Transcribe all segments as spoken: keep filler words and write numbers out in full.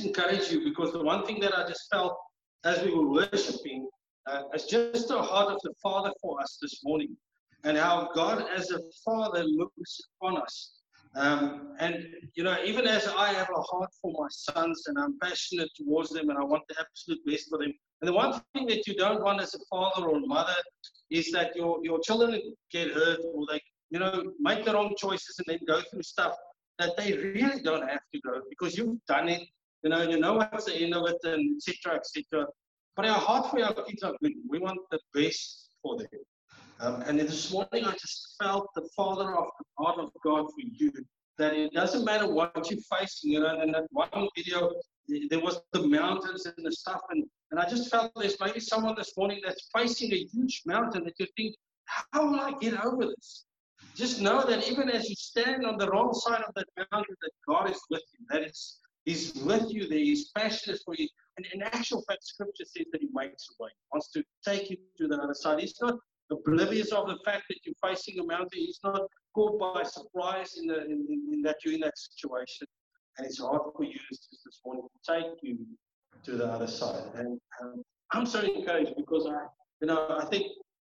encourage you, because the one thing that I just felt as we were worshiping uh, is just the heart of the Father for us this morning, and how God as a Father looks upon us. Um, and, you know, even as I have a heart for my sons and I'm passionate towards them and I want the absolute best for them. And the one thing that you don't want as a father or mother is that your, your children get hurt, or they, you know, make the wrong choices and then go through stuff that they really don't have to go, because you've done it, you know, you know what's the end of it, and et cetera, et cetera. But our heart for our kids are good. We want the best for them. Um, and this morning I just felt the Father of the heart of God for you, that it doesn't matter what you're facing. You know, in that one video, there was the mountains and the stuff, and, and I just felt there's maybe someone this morning that's facing a huge mountain that you think, how will I get over this? Just know that even as you stand on the wrong side of that mountain, that God is with you, that is, He's with you there, He's passionate for you. And in actual fact, Scripture says that He makes a way, He wants to take you to the other side. He's not oblivious of the fact that you're facing a mountain. He's not caught by surprise in, the, in, in, in that you're in that situation. And it's hard for you just this morning to take you to the other side. And um, I'm so encouraged, because I, you know, I think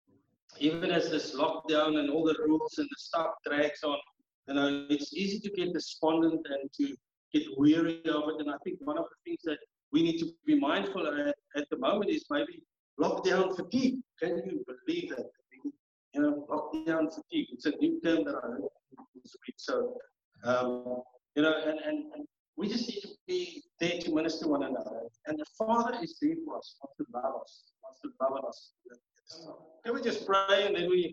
even as this lockdown and all the rules and the stuff drags on, you know, it's easy to get despondent and to get weary of it. And I think one of the things that we need to be mindful at, at the moment is maybe lockdown fatigue. Can you believe that? You know, lockdown fatigue. It's a new term that I heard this week. So, um, you know, and, and, and we just need to be there to minister one another. And the Father is there for us, wants to love us, wants to love us. Can we just pray, and then we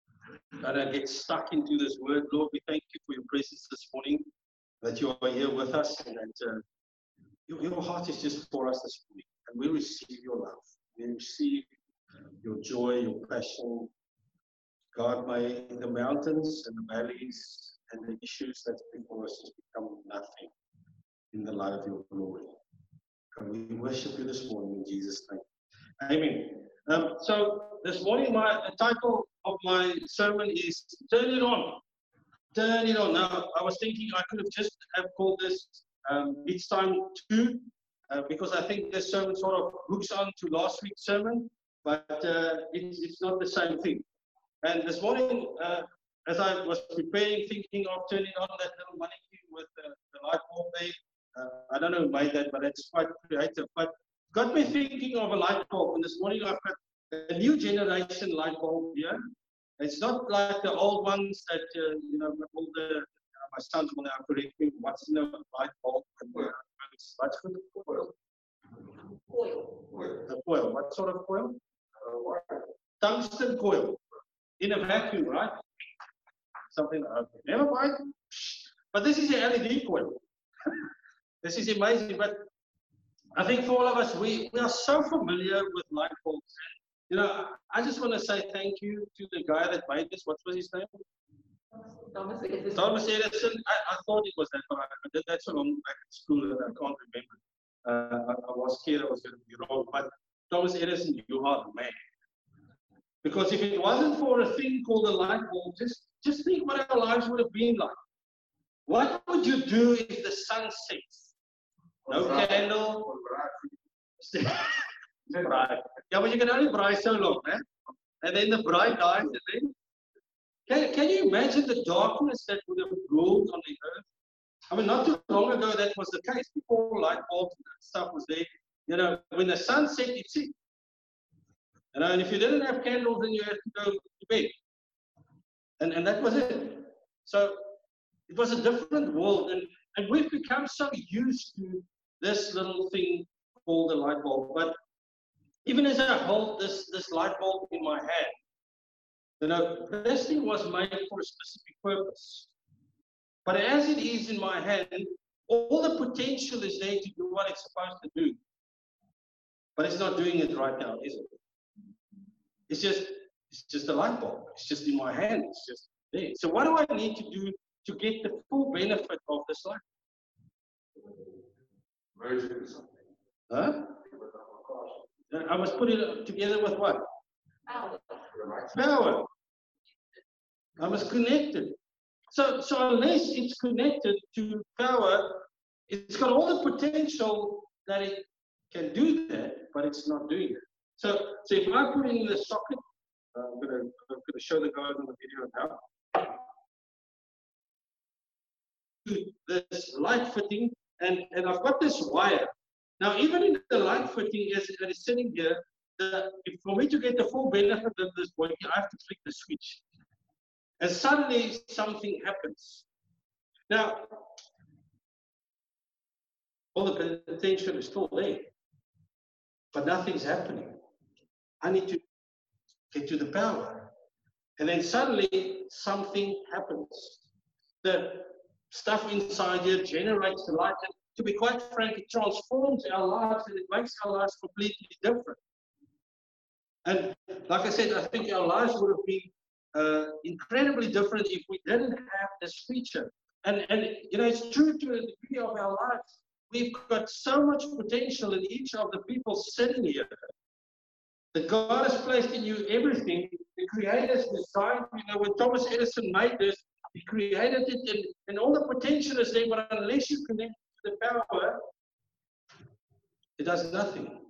don't get stuck into this word? Lord, we thank you for your presence this morning, that you are here with us, and that uh, your, your heart is just for us this morning. And we receive your love. We receive your joy, your passion. God, may the mountains and the valleys and the issues that's before us just become nothing in the light of your glory. And we worship you this morning in Jesus' name. Amen. Um, so this morning, my the title of my sermon is Turn It On. Turn It On. Now, I was thinking I could have just have called this um, Each Time Two, uh, because I think this sermon sort of hooks on to last week's sermon, but uh, it's, it's not the same thing. And this morning, uh, as I was preparing, thinking of turning on that little money with uh, the light bulb there, uh, I don't know who made that, but it's quite creative. But got me thinking of a light bulb. And this morning, I've got a new generation light bulb here. It's not like the old ones that, uh, you know, all the, uh, my sons will now correct me, what's in a light bulb? And, uh, it's, what's for the foil? Foil. The foil. What sort of foil? Uh, tungsten coil. In a vacuum, right? Something I never buy it. But this is an L E D coil. This is amazing. But I think for all of us, we, we are so familiar with light bulbs. You know, I just want to say thank you to the guy that made this. What was his name? Thomas Edison. Thomas Edison. I, I thought it was that, but I did that so long back in school and I can't remember. Uh, I, I was scared I was going to be wrong. But Thomas Edison, you are the man. Because if it wasn't for a thing called a light bulb, just, just think what our lives would have been like. What would you do if the sun sets? No candle. Bright. Yeah, but you can only bright so long, man. And then the bright dies, and then can, can you imagine the darkness that would have ruled on the earth? I mean, not too long ago that was the case. Before light bulbs and stuff was there, you know, when the sun set, it set. You know, and if you didn't have candles, then you had to go to bed. And, and that was it. So it was a different world. And, and we've become so used to this little thing called a light bulb. But even as I hold this, this light bulb in my hand, you know, this thing was made for a specific purpose. But as it is in my hand, all the potential is there to do what it's supposed to do. But it's not doing it right now, is it? It's just, it's just a light bulb. It's just in my hand. It's just there. So what do I need to do to get the full benefit of this light? Merge it with something. Huh? I must put it together with what? Power. Power. I must connect it. So, so unless it's connected to power, It's got all the potential that it can do that, but it's not doing it. So, so if I put in the socket, uh, I'm going to I'm going to show the guys on the video now. This light fitting, and, and I've got this wire. Now, even in the light fitting as it is sitting here, the, if, for me to get the full benefit of this body, I have to flick the switch. And suddenly something happens. Now, all the potential is still there, but nothing's happening. I need to get to the power. And then suddenly something happens. The stuff inside here generates the light. And to be quite frank, it transforms our lives and it makes our lives completely different. And like I said, I think our lives would have been uh, incredibly different if we didn't have this feature. And, and, you know, it's true to a degree of our lives. We've got so much potential in each of the people sitting here. That God has placed in you everything. The Creator's design, you know, when Thomas Edison made this, he created it, and, and all the potential is there, but unless you connect to the power, it does nothing.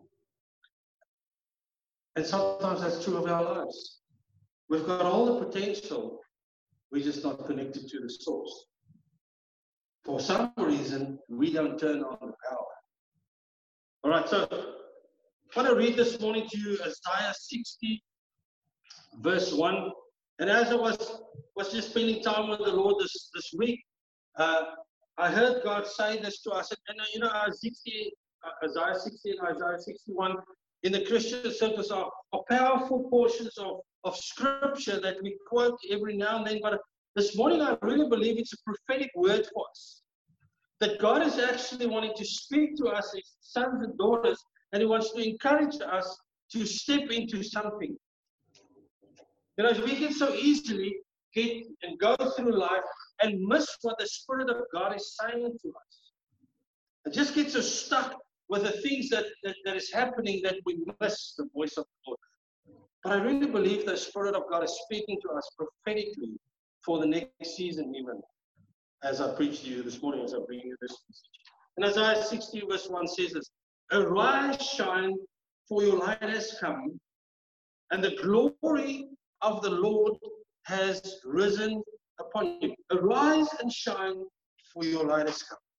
And sometimes that's true of our lives. We've got all the potential, we're just not connected to the source. For some reason, we don't turn on the power. All right, so I want to read this morning to you Isaiah sixty, verse one. And as I was, was just spending time with the Lord this, this week, uh, I heard God say this to us. And you know, Isaiah sixty and Isaiah sixty-one in the Christian circles are, are powerful portions of, of scripture that we quote every now and then. But this morning, I really believe it's a prophetic word for us. That God is actually wanting to speak to us as sons and daughters, and He wants to encourage us to step into something. You know, we can so easily get and go through life and miss what the Spirit of God is saying to us. And just get so stuck with the things that, that, that is happening that we miss the voice of the Lord. But I really believe the Spirit of God is speaking to us prophetically for the next season, even as I preach to you this morning, as I bring you this message. And Isaiah sixty, verse one says this: Arise, shine, for your light has come, and the glory of the Lord has risen upon you. Arise and shine, for your light has come.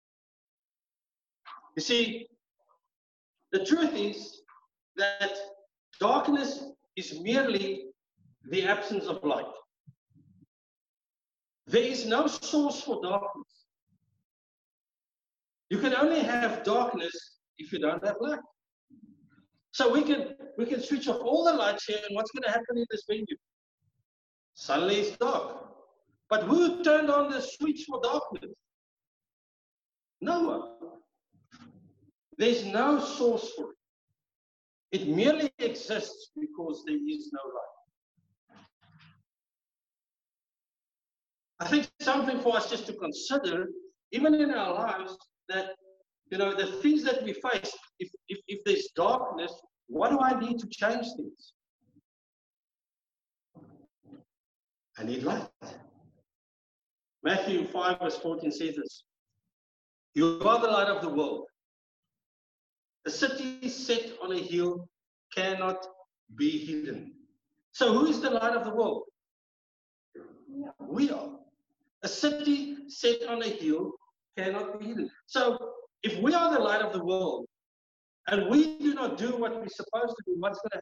You see, the truth is that darkness is merely the absence of light. There is no source for darkness. You can only have darkness if you don't have light. So we can we can switch off all the lights here, and what's going to happen in this venue? Suddenly it's dark. But who turned on the switch for darkness? No one. There's no source for it. It merely exists because there is no light. I think something for us just to consider, even in our lives, that, you know, the things that we face, if, if, if there's darkness, what do I need to change things? I need light. Matthew five, verse fourteen says this: You are the light of the world. A city set on a hill cannot be hidden. So who is the light of the world? We are. A city set on a hill cannot be hidden. So if we are the light of the world and we do not do what we're supposed to do, what's going to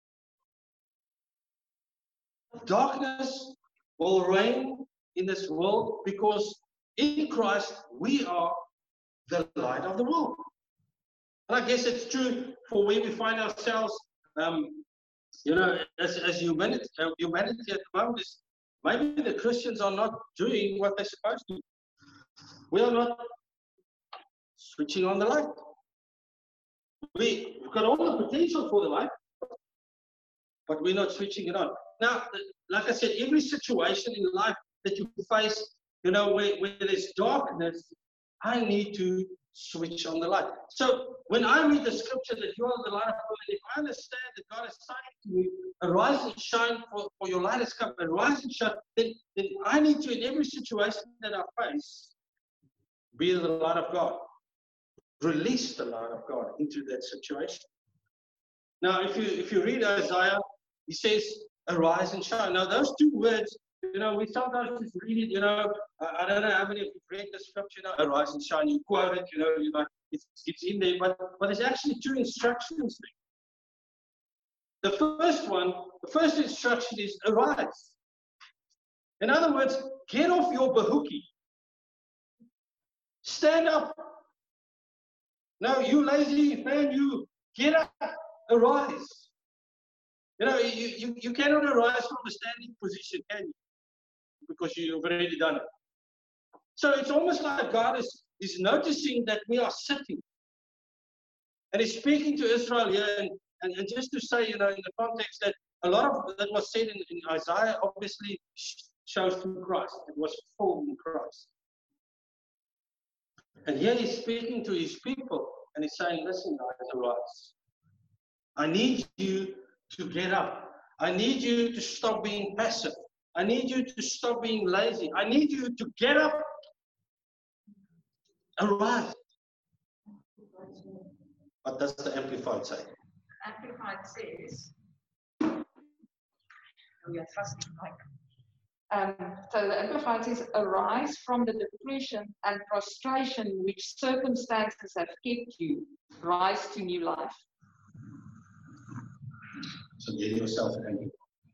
happen? Darkness will reign in this world because in Christ we are the light of the world. And I guess it's true for where we find ourselves, um, you know, as, as humanity, uh, humanity at the moment is, maybe the Christians are not doing what they're supposed to. We are not switching on the light. We, we've got all the potential for the light, but we're not switching it on. Now, like I said, every situation in life that you face, you know, where, where there's darkness, I need to switch on the light. So when I read the scripture that you are the light of the world, if I understand that God is saying to me, arise and shine, for, for your light has come, arise and shine, then, then I need to, in every situation that I face, Be the light of God. Release the light of God into that situation. Now, if you if you read Isaiah, he says, arise and shine. Now, those two words, you know, we sometimes just read it, you know, I, I don't know how many of you read the scripture now, arise and shine, you quote it, you know, you like, it's, it's in there, but, but there's actually two instructions there. The first one, the first instruction is arise. In other words, get off your bahuki. Stand up. No, you lazy man, you get up, arise. You know, you, you, you cannot arise from a standing position, can you? Because you've already done it. So it's almost like God is, is noticing that we are sitting. And he's speaking to Israel here, and, and, and just to say, you know, in the context that a lot of that was said in, in Isaiah obviously shows through Christ. It was fulfilled in Christ. And here he's speaking to his people, and he's saying, listen, guys, arise. I need you to get up. I need you to stop being passive. I need you to stop being lazy. I need you to get up. Arise. What does the Amplified say? Amplified says, oh yes, that's like, um, so the Amplified says, arise from the depression and frustration which circumstances have kept you. Rise to new life. So get yourself angry.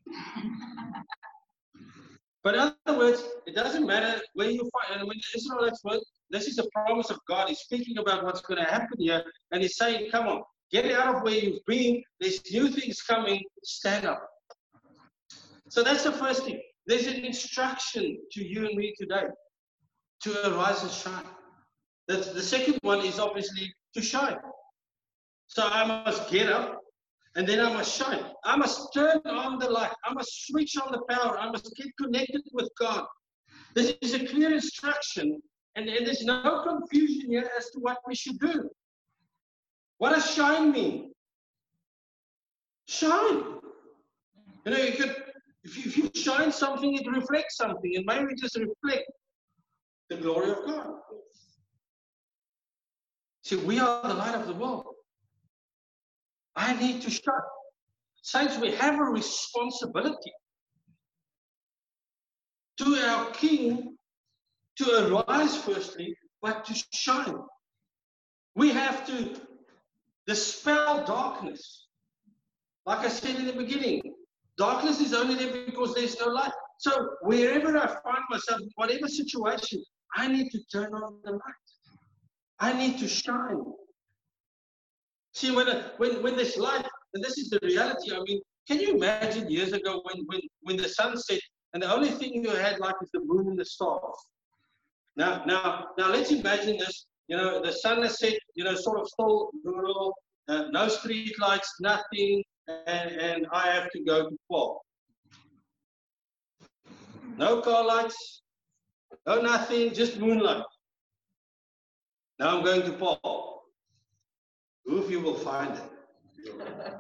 But in other words, it doesn't matter where you find, and when the Israelites were, this is a promise of God. He's speaking about what's going to happen here, and he's saying, come on, get out of where you've been. There's new things coming. Stand up. So that's the first thing. There's an instruction to you and me today to arise and shine. The, the second one is obviously to shine. So I must get up. And then I must shine. I must turn on the light. I must switch on the power. I must get connected with God. This is a clear instruction, and, and there's no confusion here as to what we should do. What does shine mean? Shine. You know, you could, if you, if you shine something, it reflects something. And maybe just reflect the glory of God. See, we are the light of the world. I need to shine. Saints, we have a responsibility to our King to arise firstly, but to shine. We have to dispel darkness. Like I said in the beginning, darkness is only there because there's no light. So wherever I find myself, whatever situation, I need to turn on the light. I need to shine. See, when, when, when there's light, and this is the reality, I mean, can you imagine years ago when, when, when the sun set, and the only thing you had like is the moon and the stars? Now, now, now let's imagine this, you know, the sun has set, you know, sort of still rural, uh, no street lights, nothing, and, and I have to go to Paul. No car lights, no nothing, just moonlight. Now I'm going to Paul. Who of you will find it?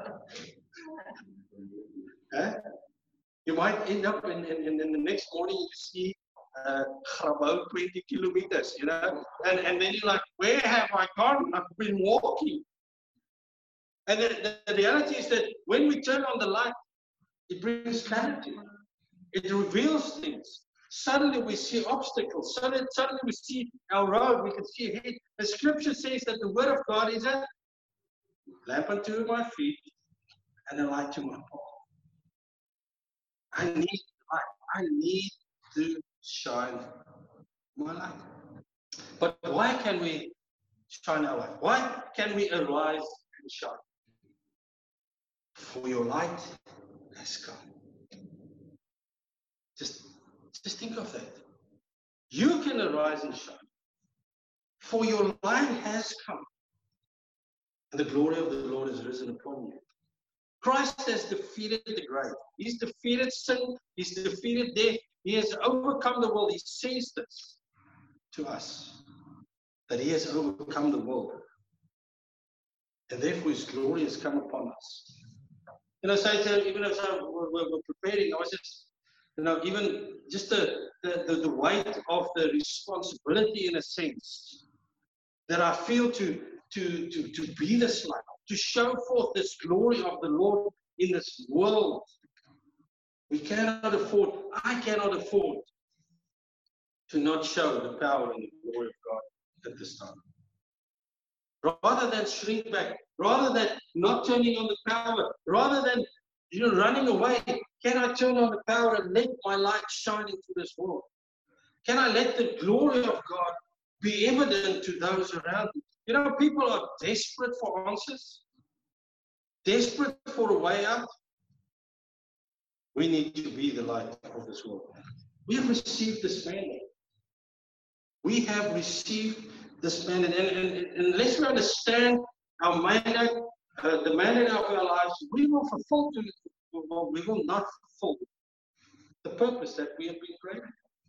Huh? You might end up in, in, in, in the next morning you see uh, about twenty kilometers, you know, and, and then you're like, where have I gone? I've been walking. And the, the, the reality is that when we turn on the light, it brings clarity. It reveals things. Suddenly we see obstacles. Suddenly, suddenly we see our road. We can see ahead. The scripture says that the word of God is a lamp unto my feet and a light to my path. I need light. I need to shine my light. But why can we shine our light? Why can we arise and shine? For your light has come. Just, just think of that. You can arise and shine. For your light has come. And the glory of the Lord is risen upon you. Christ has defeated the grave. He's defeated sin. He's defeated death. He has overcome the world. He says this to us, that he has overcome the world. And therefore his glory has come upon us. You know, so even as I, we're, we're preparing, I was just you know, even just the, the, the, the weight of the responsibility in a sense that I feel to, to, to, to be this light, to show forth this glory of the Lord in this world. We cannot afford, I cannot afford to not show the power and the glory of God at this time. Rather than shrink back, rather than not turning on the power, rather than, you know, running away, can I turn on the power and let my light shine into this world? Can I let the glory of God be evident to those around me? You know, people are desperate for answers, desperate for a way out. We need to be the light of this world. We have received this mandate. We have received this mandate. And, and, and unless we understand our mandate, uh, the mandate of our lives, we will fulfill, to, well, we will not fulfill the purpose that we have been created.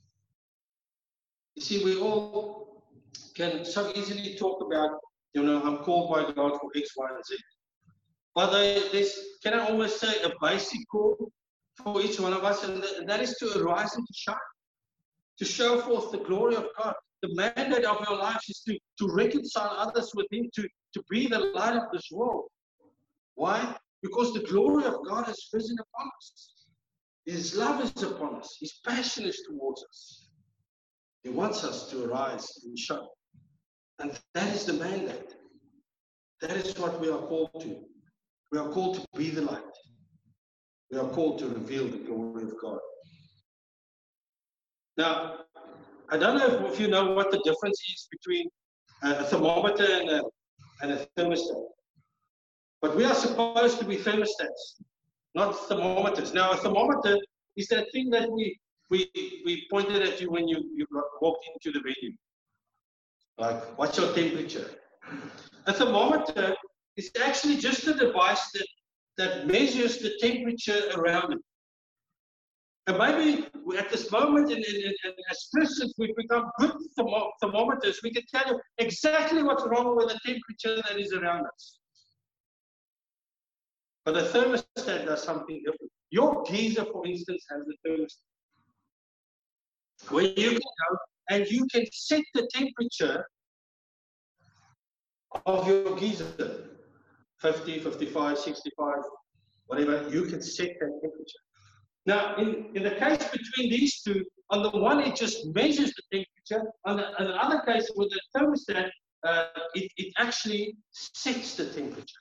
You see, we all can so easily talk about, you know, I'm called by God for X, Y, and Z. But there's, can I almost say, a basic call for each one of us, and that is to arise and to shine, to show forth the glory of God. The mandate of our lives is to, to reconcile others with Him, to, to be the light of this world. Why? Because the glory of God has risen upon us. His love is upon us. His passion is towards us. He wants us to arise and shine. And that is the mandate. That is what we are called to. We are called to be the light. We are called to reveal the glory of God. Now, I don't know if you know what the difference is between a thermometer and a, and a thermostat. But we are supposed to be thermostats, not thermometers. Now, a thermometer is that thing that we we we pointed at you when you, you walked into the venue. Like, what's your temperature? A thermometer is actually just a device that, that measures the temperature around it. And maybe at this moment, in, in, in, as Christians, we've become good thermo thermometers. We can tell you exactly what's wrong with the temperature that is around us. But the thermostat does something different. Your geyser, for instance, has a thermostat, where you can go and you can set the temperature of your geyser, fifty, fifty-five, sixty-five, whatever, you can set that temperature. Now, in, in the case between these two, on the one it just measures the temperature, on the, on the other case with the thermostat, uh, it, it actually sets the temperature.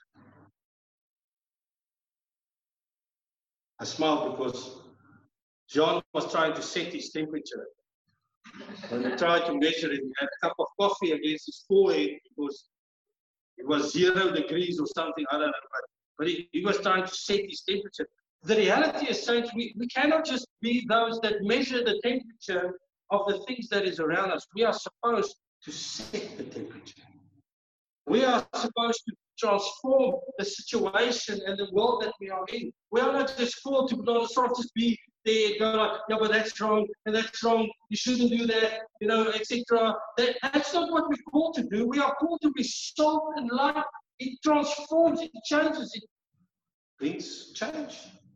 I smiled because John was trying to set his temperature. When he tried to measure it, he had a cup of coffee against his forehead because it was zero degrees or something, I don't know, but, but he, he was trying to set his temperature. The reality is, saints, we, we cannot just be those that measure the temperature of the things that is around us. We are supposed to set the temperature. We are supposed to transform the situation and the world that we are in. We are not just called to sort of just be there and go like, yeah, but that's wrong, and that's wrong, you shouldn't do that, you know, et cetera. That, that's not what we're called to do. We are called to be salt and light. It transforms, it changes, it brings change.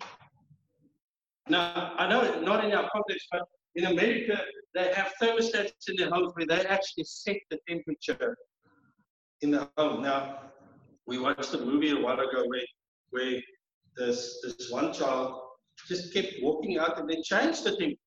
Now, I know not in our context, but in America, they have thermostats in their homes where they actually set the temperature in the home. Now, we watched a movie a while ago where, where this, this one child just kept walking out and then changed the temperature.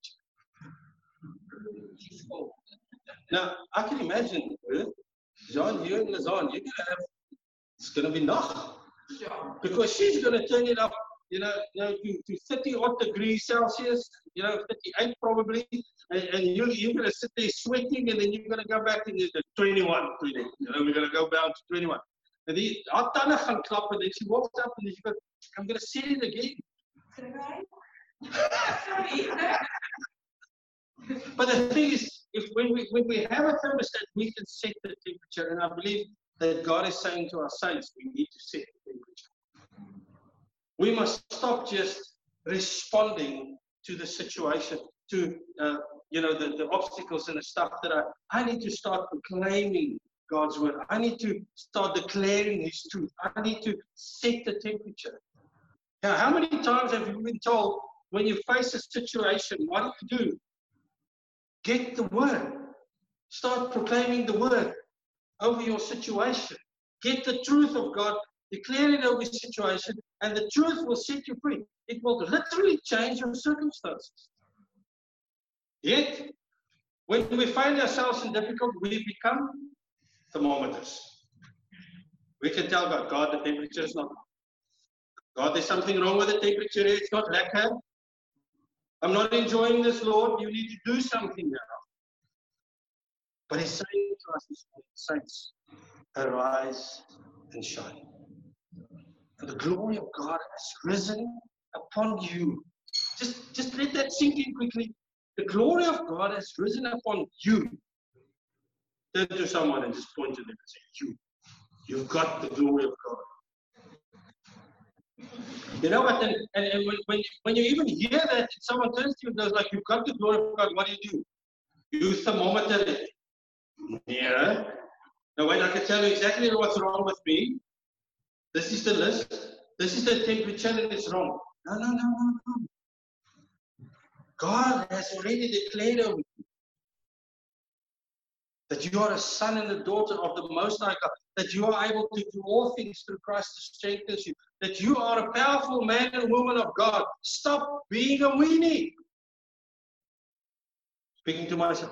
Now, I can imagine, John, you and Lazan, you're going to have, it's going to be noch. Because she's going to turn it up, you know, you know to, to thirty odd degrees Celsius, you know, thirty-eight probably, and, and you, you're going to sit there sweating, and then you're going to go back into the twenty-one, you know, we're going to go down to twenty-one. And then haar tande gaan klap, and then she walks up and she goes, I'm going to say it again. But the thing is, if when we when we have a thermostat, we can set the temperature, and I believe that God is saying to our saints, we need to set the temperature. We must stop just responding to the situation, to uh, you know the, the obstacles and the stuff that I I need to start proclaiming God's word. I need to start declaring His truth. I need to set the temperature. Now, how many times have you been told when you face a situation, what do you do? Get the word. Start proclaiming the word over your situation. Get the truth of God, declare it over your situation, and the truth will set you free. It will literally change your circumstances. Yet, when we find ourselves in difficulty, we become thermometers. We can tell God, God, the temperature is not. God, there's something wrong with the temperature. It's not lekker. I'm not enjoying this, Lord. You need to do something now. But He's saying to us this morning, saints, arise and shine. For the glory of God has risen upon you. Just, just let that sink in quickly. The glory of God has risen upon you. Turn to someone and just point to them and say, you. You've got the glory of God. You know what? And, and, and when, when, you, when you even hear that, someone turns to you and goes like, you've got the glory of God, what do you do? You thermometer it. Yeah. Now wait, I can tell you exactly what's wrong with me. This is the list. This is the temperature and it's wrong. No, no, no, no, no. God has already declared over you that you are a son and a daughter of the Most High God, that you are able to do all things through Christ who strengthens you, that you are a powerful man and woman of God. Stop being a weenie. Speaking to myself.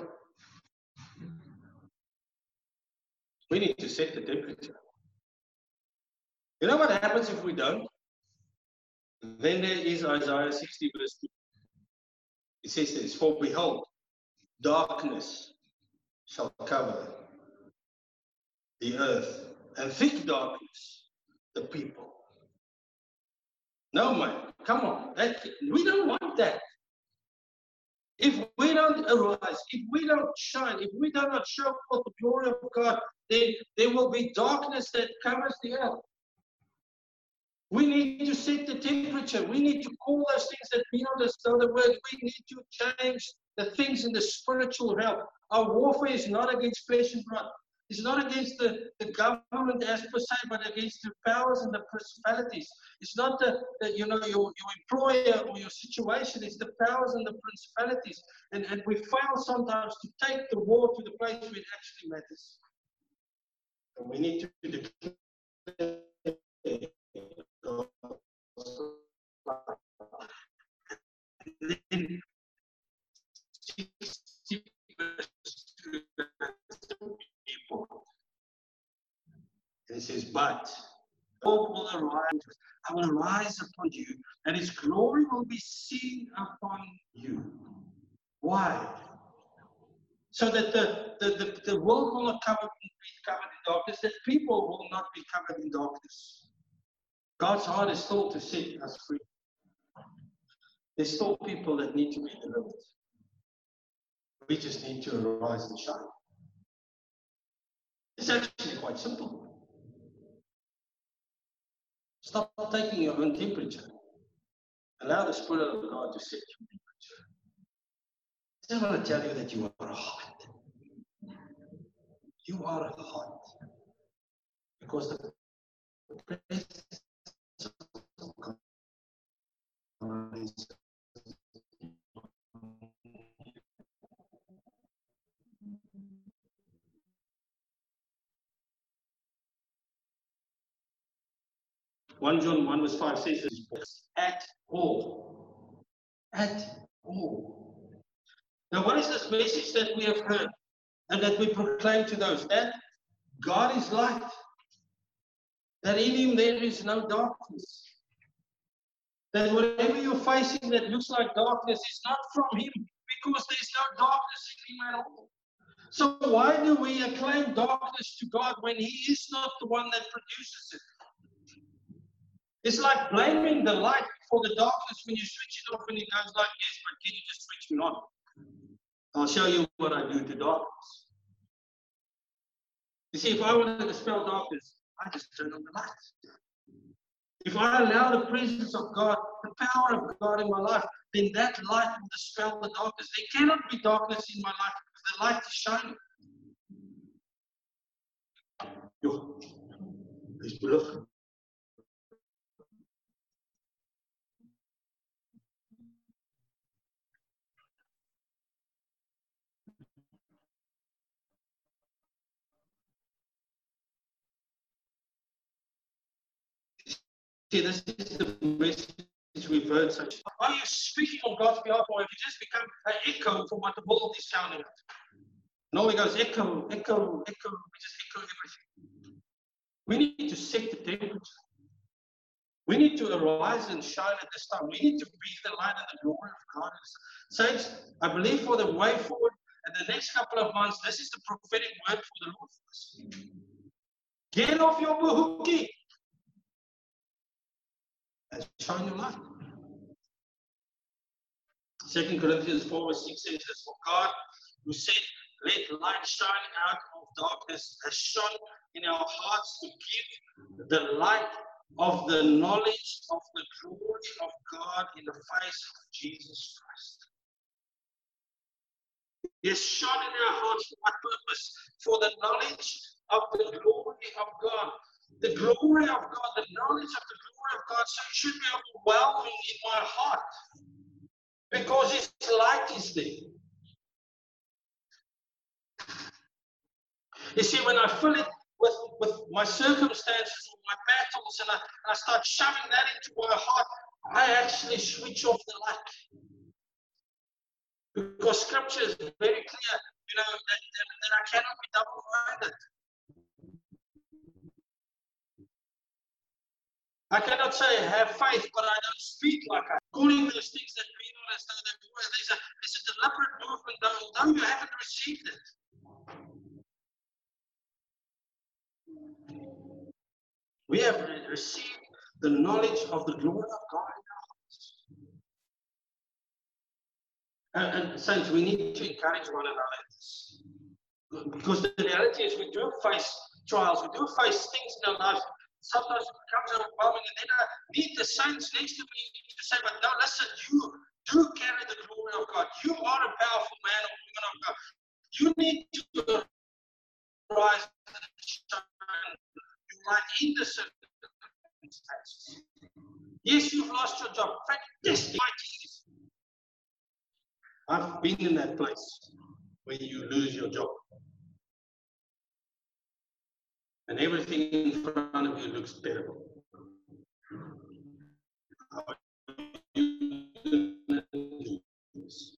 We need to set the temperature. You know what happens if we don't? Then there is Isaiah sixty verse two. It says this, for behold, darkness shall cover the earth, and thick darkness the people. No, man, come on. That, we don't want that. If we don't arise, if we don't shine, if we do not show forth the glory of God, then there will be darkness that covers the earth. We need to set the temperature. We need to call those things that be not as though they were. We need to change the things in the spiritual realm. Our warfare is not against flesh and blood. It's not against the, the government as per se, but against the powers and the principalities. It's not the, the you know your, your employer or your situation. It's the powers and the principalities. And, and we fail sometimes to take the war to the place where it actually matters. And we need to declare people. And it says, but God will arise, I will arise upon you, and His glory will be seen upon you. Why? So that the, the, the, the world will not cover, be covered in darkness, that people will not be covered in darkness. God's heart is still to set us free. There's still people that need to be delivered. We just need to arise and shine. It's actually quite simple. Stop taking your own temperature. Allow the Spirit of God to set your temperature. I just want to tell you that you are hot. You are hot. Because the presence of God is First John one verse five says this, at all. At all. Now what is this message that we have heard and that we proclaim to those? That God is light. That in Him there is no darkness. That whatever you're facing that looks like darkness is not from Him, because there's no darkness in Him at all. So why do we acclaim darkness to God when He is not the one that produces it? It's like blaming the light for the darkness when you switch it off and it goes like, yes, but can you just switch me on? I'll show you what I do to darkness. You see, if I want to dispel darkness, I just turn on the light. If I allow the presence of God, the power of God in my life, then that light will dispel the darkness. There cannot be darkness in my life because the light is shining. Yo, is below. See, this is the message we've heard. Such. Are you speaking on God's behalf, or have you just become an echo for what the world is sounding out? And all he goes, echo, echo, echo. We just echo everything. We need to set the temperature. We need to arise and shine at this time. We need to be the light and the glory of God. Saints, I believe for the way forward, and the next couple of months, this is the prophetic word for the Lord for us. Get off your buhuki and shine your light. Second Corinthians four verse six says this, for God, who said, let light shine out of darkness, has shone in our hearts to give the light of the knowledge of the glory of God in the face of Jesus Christ. He has shone in our hearts for what purpose? For the knowledge of the glory of God. The glory of God, the knowledge of the glory of God. So it should be overwhelming in my heart. Because His light is there. You see, when I fill it with, with my circumstances, with my battles, and I, and I start shoving that into my heart, I actually switch off the light. Because Scripture is very clear, you know, that, that, that I cannot be double-minded. I cannot say I have faith, but I don't speak like I. Calling those things that be not as though they were. There's a, there's a deliberate movement, although you haven't received it. We have received the knowledge of the glory of God in our hearts. And, and saints, we need to encourage one another in this. Because the reality is we do face trials, we do face things in our lives. Sometimes it becomes overwhelming, and then I need the saints next to me to say, but no, listen, you do carry the glory of God. You are a powerful man or woman of God. You need to rise and shine your light in the circumstances. Yes, you've lost your job. Fantastic. I've been in that place where you lose your job. And everything in front of you looks terrible. How are you gonna do this?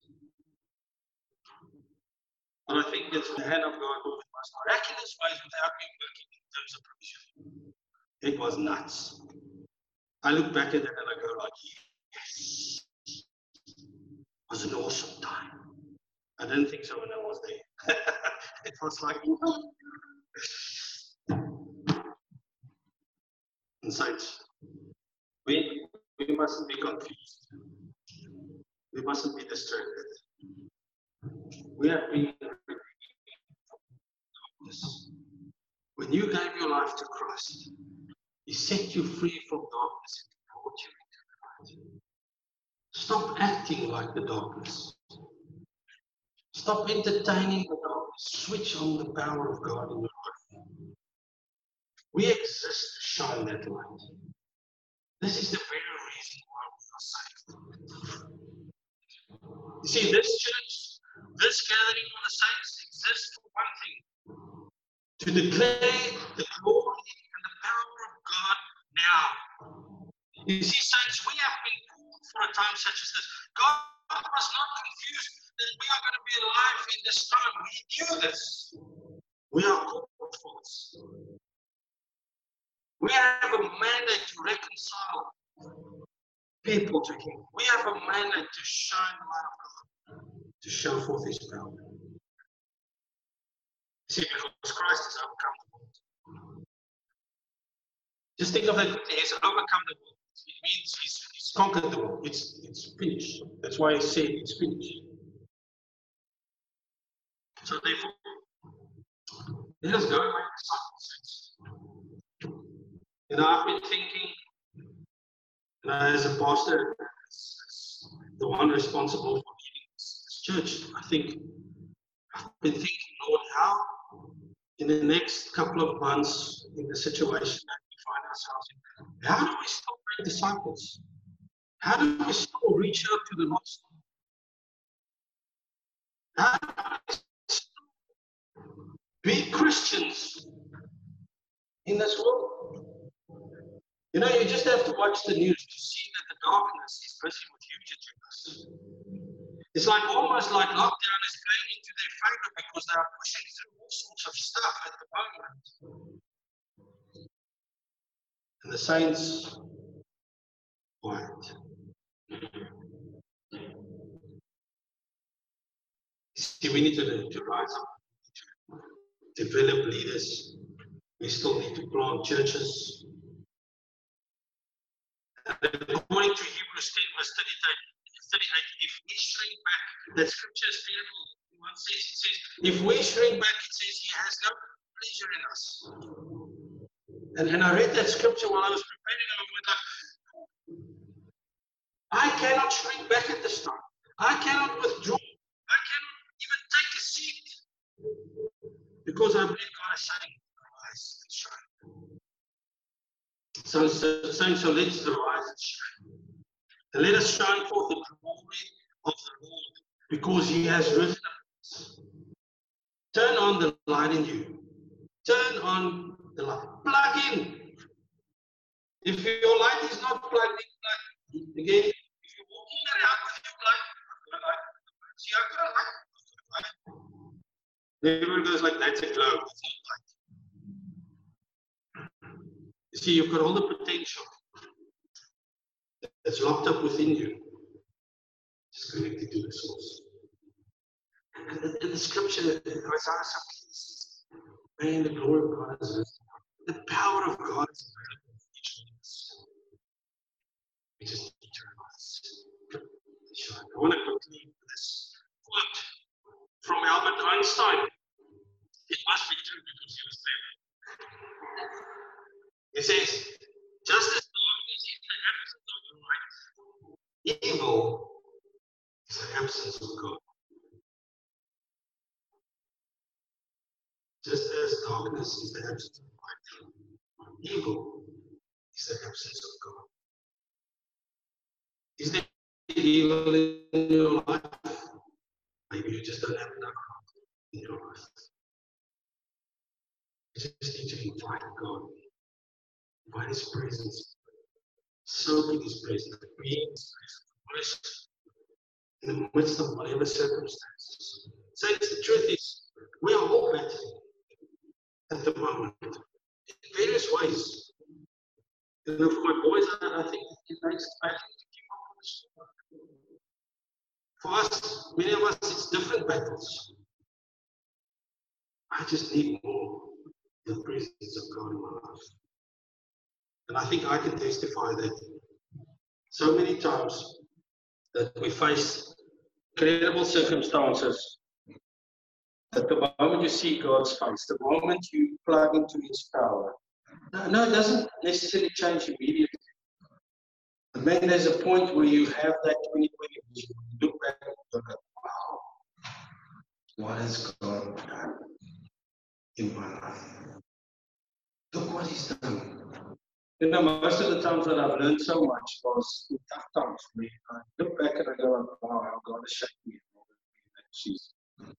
And I think it's the hand of God moving us miraculous ways without me working in terms of provision. It was nuts. I look back at it and I go like, yes. It was an awesome time. I didn't think so when I was there. It was like, and saints, we, we mustn't be confused. We mustn't be distracted. We have been when you gave your life to Christ, He set you free from darkness and brought you into the light. Stop acting like the darkness. Stop entertaining the darkness. Switch on the power of God in your life. We exist to shine that light. This is the very reason why we are saved. You see, this church, this gathering of the saints exists for one thing. To declare the glory and the power of God now. You see, saints, we have been called for a time such as this. God was not confused that we are going to be alive in this time. We knew this. We are called for this. We have a mandate to reconcile people to Him. We have a mandate to shine the light of God, to show forth His power. See, because Christ has overcome the world. Just think of that quickly. He has overcome the world. It means he's, he's conquered the world. It's, it's finished. That's why He said it's finished. So therefore, let us go and make disciples. You know, I've been thinking, you know, as a pastor, as, as the one responsible for leading this, this church, I think, I've been thinking, Lord, how in the next couple of months, in the situation that we find ourselves in, how do we still make disciples? How do we still reach out to the lost? How do we still be Christians in this world? You know, you just have to watch the news to see that the darkness is busy with huge agendas. It's like almost like lockdown is playing into their favor because they are pushing through all sorts of stuff at the moment. And the saints, quiet. See, we need to, to rise up, to develop leaders. We still need to plant churches. And according to Hebrews ten, verse thirty-eight, if we shrink back, that scripture is beautiful. One says, it says, if we shrink back, it says he has no pleasure in us. And, and I read that scripture while I was preparing, and I went like, I cannot shrink back at this time. I cannot withdraw. I cannot even take a seat. Because I believe God is saying, rise and shine. So, so, saying, so let's rise and shine. And let us shine forth the glory of the Lord, because he has risen up. Turn on the light in you. Turn on the light. Plug in. If your light is not plugged in, plug in. Again, if you're walking around with your light, I've got a light. See, I've got a light. I've got a light. Everyone goes like, that's a glow. It's not light. You see, you've got all the potential that's locked up within you. Just connected to the source. And in the scripture, Isaiah says, man, the glory of God is risen. The power of God is available for each one of us. We just need to realize. I want to conclude with this quote from Albert Einstein. It must be true because he was there. He says, just as darkness is the absence of light, evil is the absence of God. Just as darkness is the absence of light, evil is the absence of God. Is there evil in your life? Maybe you just don't have enough in your life. You just need to invite God. Invite His presence. Soak in His presence. Be in His presence. In the midst of whatever circumstances. So the truth is, we are all battling at the moment in various ways. You know, for my boys, I think it makes it battling to keep up with this. For us, many of us, it's different battles. I just need more of the presence of God in my life. And I think I can testify that so many times that we face incredible circumstances, that the moment you see God's face, the moment you plug into His power, no, no, it doesn't necessarily change immediately. But then there's a point where you have that twenty twenty vision. You look back and look at, wow, what has God done in my life? Look what He's done. You know, most of the times that I've learned so much was in tough times for me. I look back and I go, wow, how God has shaped me in that season.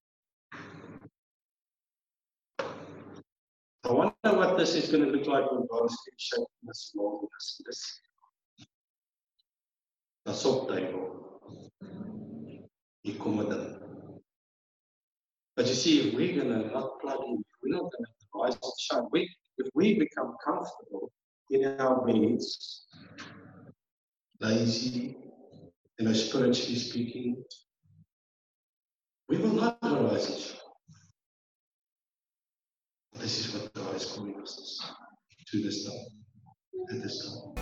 I wonder what this is going to look like when God is shaping us along with us. That's all table. You come with them. But you see, if we're going to not plug in, if we're not going to rise and shine, we, if we become comfortable in our beds, lazy, you know, spiritually speaking, we will not rise and shine. This is what God is calling us to this time, at this time.